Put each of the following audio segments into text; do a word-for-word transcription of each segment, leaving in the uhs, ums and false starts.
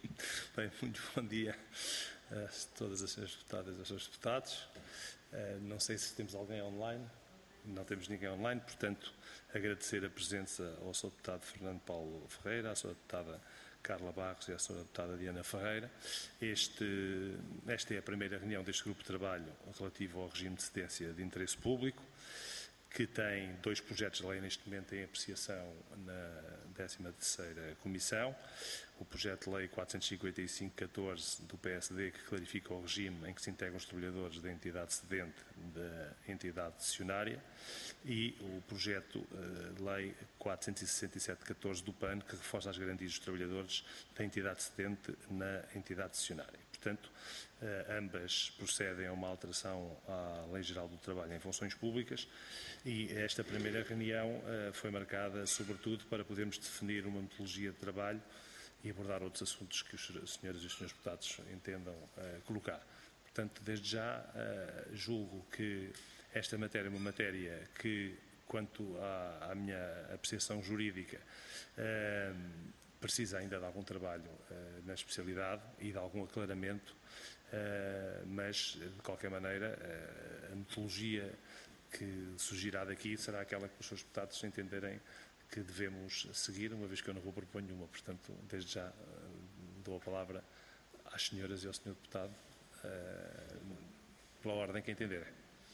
Bem, muito bom dia a todas as senhoras deputadas e aos senhores deputados. Não sei se temos alguém online, não temos ninguém online, portanto, agradecer a presença ao senhor deputado Fernando Paulo Ferreira, à senhora deputada Carla Barros e à senhora deputada Diana Ferreira. Este, esta é a primeira reunião deste grupo de trabalho relativo ao regime de cedência de interesse público, que tem dois projetos de lei neste momento em apreciação na décima terceira Comissão. O projeto de lei quatrocentos e cinquenta e cinco barra catorze do P S D, que clarifica o regime em que se integram os trabalhadores da entidade cedente da entidade cessionária, e o projeto de lei quatrocentos e sessenta e sete barra catorze do P A N, que reforça as garantias dos trabalhadores da entidade cedente na entidade cessionária. Portanto, ambas procedem a uma alteração à Lei Geral do Trabalho em Funções Públicas, e esta primeira reunião foi marcada, sobretudo, para podermos definir uma metodologia de trabalho e abordar outros assuntos que os senhores e os senhores deputados entendam colocar. Portanto, desde já, julgo que esta matéria é uma matéria que, quanto à, à minha apreciação jurídica, precisa ainda de algum trabalho uh, na especialidade e de algum aclaramento, uh, mas, de qualquer maneira, uh, a metodologia que surgirá daqui será aquela que os senhores deputados entenderem que devemos seguir, uma vez que eu não vou propor nenhuma. Portanto, desde já uh, dou a palavra às senhoras e ao senhor deputado, uh, pela ordem que entenderem.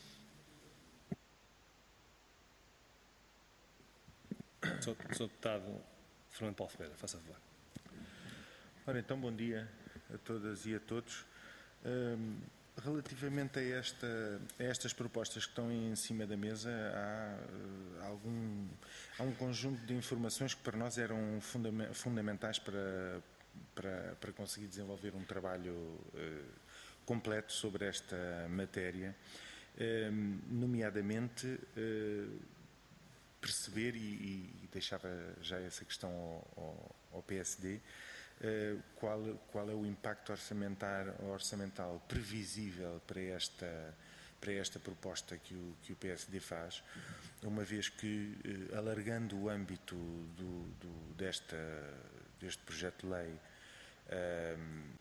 Senhor Deputado Fernando Paulo Ferreira, faça favor. Ora, então, bom dia a todas e a todos. Um, relativamente a, esta, a estas propostas que estão em cima da mesa, há, uh, algum, há um conjunto de informações que para nós eram fundament, fundamentais para, para, para conseguir desenvolver um trabalho uh, completo sobre esta matéria, um, nomeadamente uh, perceber, e, e deixava já essa questão ao, ao, ao P S D, uh, qual, qual é o impacto orçamentar, orçamental previsível para esta, para esta proposta que o, que o P S D faz, uma vez que, uh, alargando o âmbito do, do, desta, deste projeto de lei uh,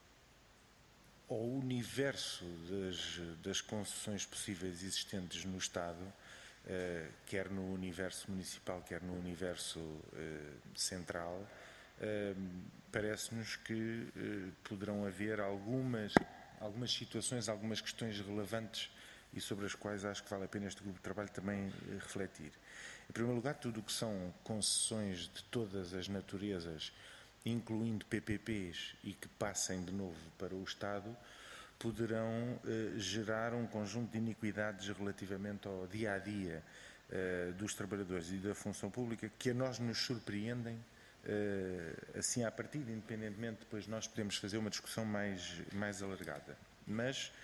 ao universo das, das concessões possíveis existentes no Estado, Uh, quer no universo municipal, quer no universo uh, central, uh, parece-nos que uh, poderão haver algumas, algumas situações, algumas questões relevantes e sobre as quais acho que vale a pena este grupo de trabalho também uh, refletir. Em primeiro lugar, tudo o que são concessões de todas as naturezas, incluindo P P Ps e que passem de novo para o Estado, poderão eh, gerar um conjunto de iniquidades relativamente ao dia-a-dia eh, dos trabalhadores e da função pública, que a nós nos surpreendem, eh, assim à partida, independentemente, depois nós podemos fazer uma discussão mais, mais alargada. Mas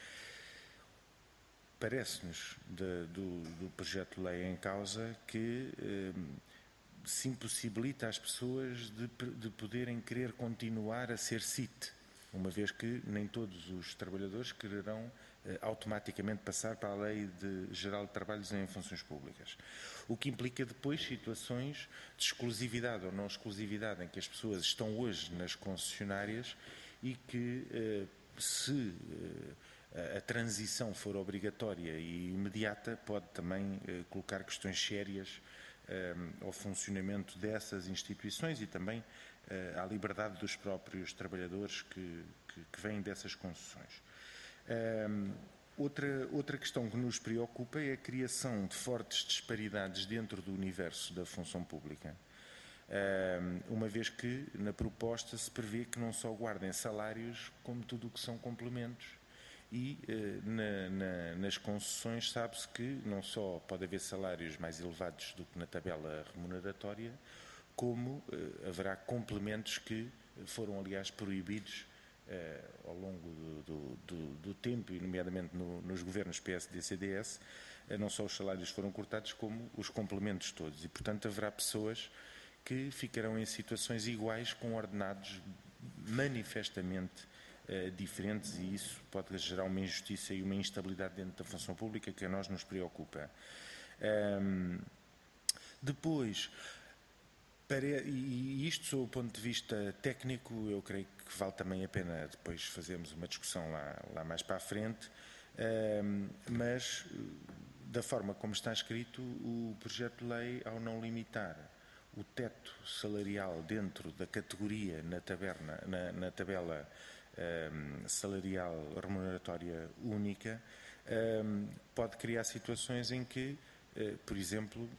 parece-nos, do, do projeto de lei em causa, que eh, se impossibilita às pessoas de, de poderem querer continuar a ser C I T, uma vez que nem todos os trabalhadores quererão eh, automaticamente passar para a Lei de Geral de Trabalhos em Funções Públicas. O que implica depois situações de exclusividade ou não exclusividade, em que as pessoas estão hoje nas concessionárias e que, eh, se eh, a transição for obrigatória e imediata, pode também eh, colocar questões sérias eh, ao funcionamento dessas instituições e também à liberdade dos próprios trabalhadores que, que, que vêm dessas concessões. Um, outra, outra questão que nos preocupa é a criação de fortes disparidades dentro do universo da função pública, um, uma vez que na proposta se prevê que não só guardem salários, como tudo o que são complementos, e uh, na, na, nas concessões sabe-se que não só pode haver salários mais elevados do que na tabela remuneratória, como eh, haverá complementos que foram, aliás, proibidos eh, ao longo do, do, do, do tempo, e nomeadamente no, nos governos P S D e C D S, eh, não só os salários foram cortados, como os complementos todos. E, portanto, haverá pessoas que ficarão em situações iguais com ordenados manifestamente eh, diferentes, e isso pode gerar uma injustiça e uma instabilidade dentro da função pública que a nós nos preocupa. Um, depois... E isto, sob o ponto de vista técnico, eu creio que vale também a pena depois fazermos uma discussão lá, lá mais para a frente, mas da forma como está escrito, o projeto de lei, ao não limitar o teto salarial dentro da categoria na, taberna, na, na tabela salarial remuneratória única, pode criar situações em que, por exemplo,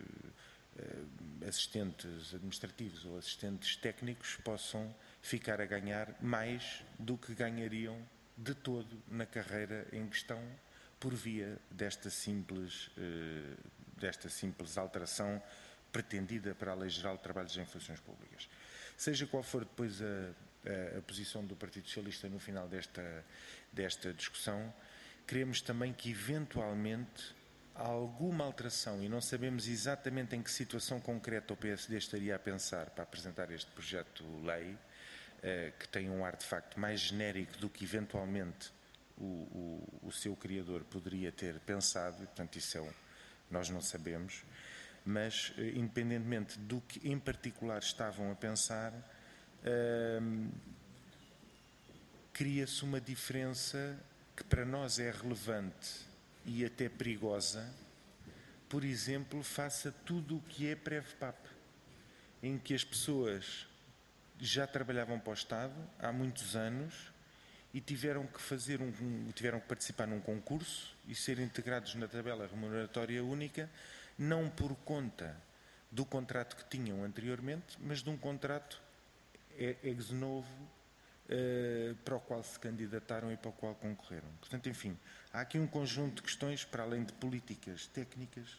assistentes administrativos ou assistentes técnicos possam ficar a ganhar mais do que ganhariam de todo na carreira em questão por via desta simples, desta simples alteração pretendida para a Lei Geral de Trabalhos em Funções Públicas. Seja qual for depois a, a, a posição do Partido Socialista no final desta, desta discussão, queremos também que eventualmente alguma alteração, e não sabemos exatamente em que situação concreta o P S D estaria a pensar para apresentar este projeto de lei, eh, que tem um ar de facto mais genérico do que eventualmente o, o, o seu criador poderia ter pensado, e portanto isso é um, nós não sabemos, mas eh, independentemente do que em particular estavam a pensar, eh, cria-se uma diferença que para nós é relevante e até perigosa, por exemplo, faça tudo o que é Prevpap, em que as pessoas já trabalhavam para o Estado há muitos anos e tiveram que fazer um, tiveram que participar num concurso e ser integrados na tabela remuneratória única, não por conta do contrato que tinham anteriormente, mas de um contrato ex novo Uh, para o qual se candidataram e para o qual concorreram. Portanto, enfim, há aqui um conjunto de questões, para além de políticas técnicas,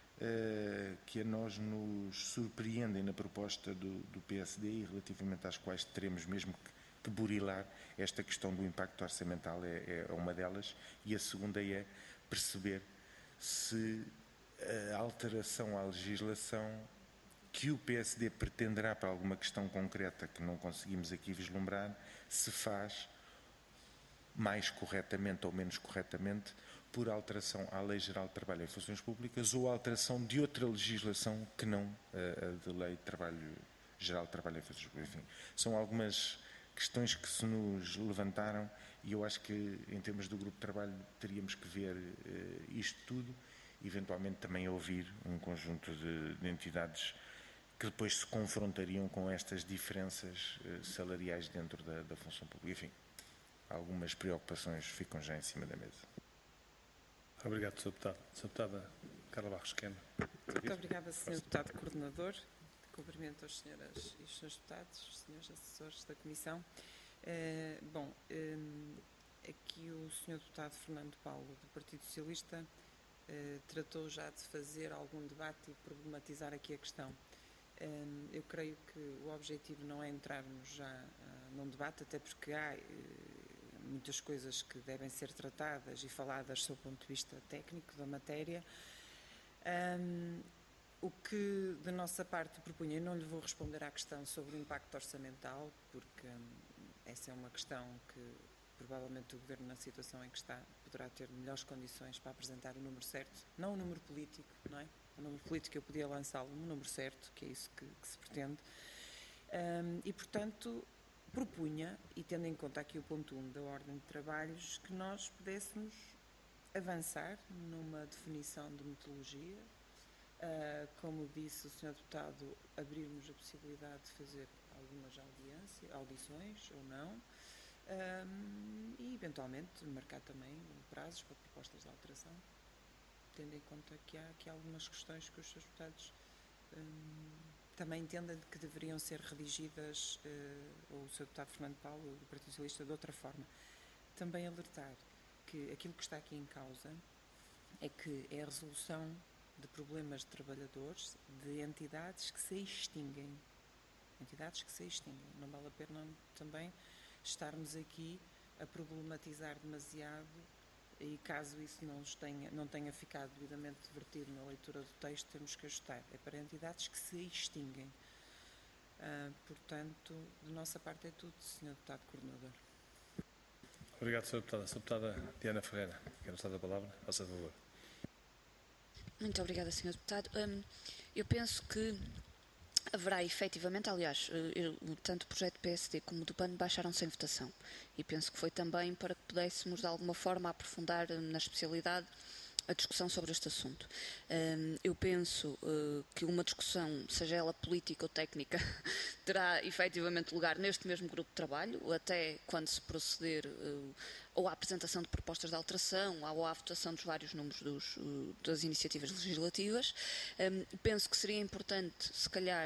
uh, que a nós nos surpreendem na proposta do, do P S D e relativamente às quais teremos mesmo que, que burilar. Esta questão do impacto orçamental é, é uma delas, e a segunda é perceber se a alteração à legislação que o P S D pretenderá para alguma questão concreta que não conseguimos aqui vislumbrar, se faz mais corretamente ou menos corretamente por alteração à Lei Geral de Trabalho em Funções Públicas ou alteração de outra legislação que não a de Lei de Trabalho Geral de Trabalho em Funções Públicas. Enfim, são algumas questões que se nos levantaram e eu acho que em termos do grupo de trabalho teríamos que ver uh, isto tudo, eventualmente também ouvir um conjunto de, de entidades que depois se confrontariam com estas diferenças uh, salariais dentro da, da função pública. Enfim, algumas preocupações ficam já em cima da mesa. Obrigado, senhor Deputado. senhora Deputada Carla Barros Quena. Muito obrigada, senhor Deputado Coordenador. Cumprimento as senhoras e os senhores deputados, os senhores assessores da Comissão. Uh, bom, um, aqui o senhor Deputado Fernando Paulo, do Partido Socialista, uh, tratou já de fazer algum debate e problematizar aqui a questão. Um, eu creio que o objetivo não é entrarmos já uh, num debate, até porque há uh, muitas coisas que devem ser tratadas e faladas sob o ponto de vista técnico da matéria. Um, o que, da nossa parte, propunha, eu não lhe vou responder à questão sobre o impacto orçamental, porque um, essa é uma questão que provavelmente o Governo, na situação em que está, poderá ter melhores condições para apresentar o número certo, não o número político, não é? O número político eu podia lançá-lo no número certo, que é isso que, que se pretende. Um, e, portanto, propunha, e tendo em conta aqui o ponto um da ordem de trabalhos, que nós pudéssemos avançar numa definição de metodologia, uh, como disse o senhor Deputado, abrirmos a possibilidade de fazer algumas audições ou não, um, e eventualmente marcar também prazos para propostas de alteração, tendo em conta que há aqui algumas questões que os senhores deputados um, também entendem que deveriam ser redigidas, uh, ou o senhor deputado Fernando Paulo, do Partido Socialista, de outra forma. Também alertar que aquilo que está aqui em causa é que é a resolução de problemas de trabalhadores de entidades que se extinguem. Entidades que se extinguem. Não vale a pena também estarmos aqui a problematizar demasiado. E caso isso não tenha, não tenha ficado devidamente divertido na leitura do texto, temos que ajustar. É para entidades que se extinguem. Uh, portanto, de nossa parte é tudo, senhor Deputado Coordenador. Obrigado, senhora Deputada. senhora Deputada Diana Ferreira, quero usar a palavra. Faça favor. Muito obrigada, senhor Deputado. Um, eu penso que haverá efetivamente, aliás, eu, tanto o projeto P S D como o do P A N baixaram sem votação. E penso que foi também para que pudéssemos, de alguma forma, aprofundar na especialidade a discussão sobre este assunto. Eu penso que uma discussão, seja ela política ou técnica, terá efetivamente lugar neste mesmo grupo de trabalho, até quando se proceder ou à apresentação de propostas de alteração, ou à votação dos vários números dos, das iniciativas legislativas. Penso que seria importante, se calhar,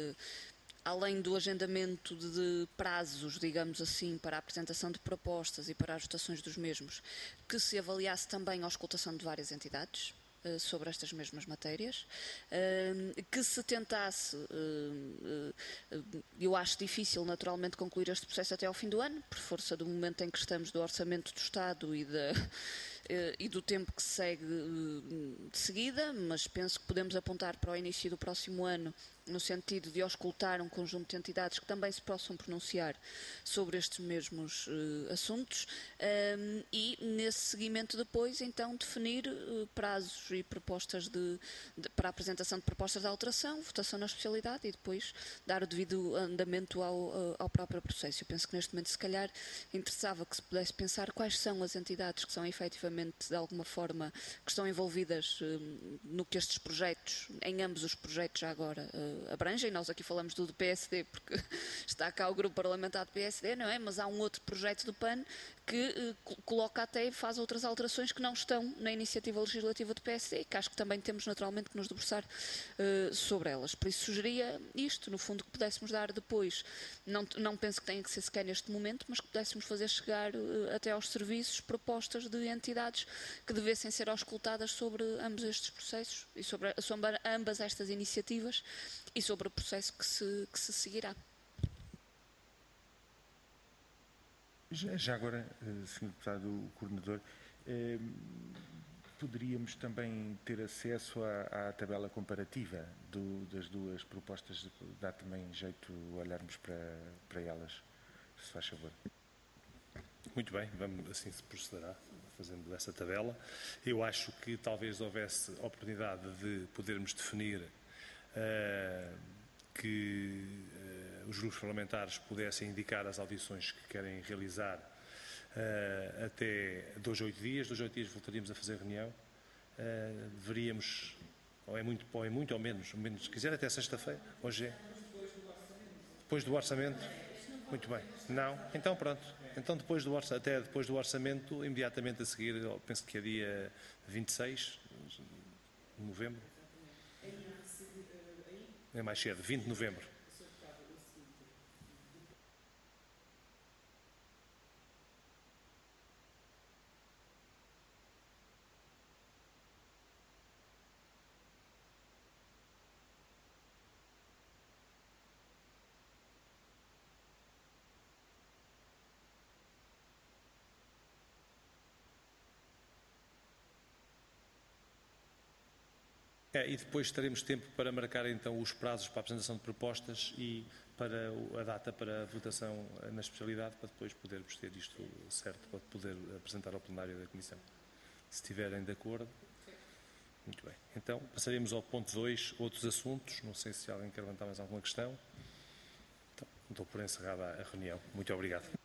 além do agendamento de prazos, digamos assim, para a apresentação de propostas e para as votações dos mesmos, que se avaliasse também a auscultação de várias entidades uh, sobre estas mesmas matérias, uh, que se tentasse, uh, uh, eu acho difícil naturalmente concluir este processo até ao fim do ano, por força do momento em que estamos do orçamento do Estado e da... e do tempo que segue de seguida, mas penso que podemos apontar para o início do próximo ano no sentido de auscultar um conjunto de entidades que também se possam pronunciar sobre estes mesmos uh, assuntos um, e nesse seguimento depois então definir uh, prazos e propostas de, de, para a apresentação de propostas de alteração, votação na especialidade e depois dar o devido andamento ao, uh, ao próprio processo. Eu penso que neste momento se calhar interessava que se pudesse pensar quais são as entidades que são efetivamente de alguma forma que estão envolvidas uh, no que estes projetos, em ambos os projetos já agora uh, abrangem. Nós aqui falamos do, do P S D porque está cá o grupo parlamentar do P S D, não é? Mas há um outro projeto do P A N que uh, coloca até e faz outras alterações que não estão na iniciativa legislativa do P S D e que acho que também temos naturalmente que nos debruçar uh, sobre elas. Por isso sugeria isto, no fundo, que pudéssemos dar depois, não, não penso que tenha que ser sequer neste momento, mas que pudéssemos fazer chegar uh, até aos serviços propostas de entidades que devessem ser auscultadas sobre ambos estes processos e sobre, sobre ambas estas iniciativas e sobre o processo que se, que se seguirá. Já, já agora, senhor Deputado Coordenador, eh, poderíamos também ter acesso à, à tabela comparativa do, das duas propostas, dá também jeito olharmos para, para elas, se faz favor. Muito bem, vamos, assim se procederá, fazendo essa tabela. Eu acho que talvez houvesse oportunidade de podermos definir uh, que uh, os grupos parlamentares pudessem indicar as audições que querem realizar uh, até dois a oito dias. Dois a oito dias voltaríamos a fazer reunião. Uh, deveríamos, ou é muito, ou é muito ou menos, menos, se quiser até sexta-feira, hoje é. Depois do orçamento? Muito bem. Não? Então pronto. Então depois do orçamento, até depois do orçamento, imediatamente a seguir, penso que é dia vinte e seis de novembro. É mais cedo, vinte de novembro. É, e depois teremos tempo para marcar então os prazos para a apresentação de propostas e para a data para a votação na especialidade, para depois podermos ter isto certo, para poder apresentar ao plenário da Comissão. Se estiverem de acordo. Muito bem. Então, passaremos ao ponto dois, outros assuntos. Não sei se alguém quer levantar mais alguma questão. Então, dou por encerrada a reunião. Muito obrigado.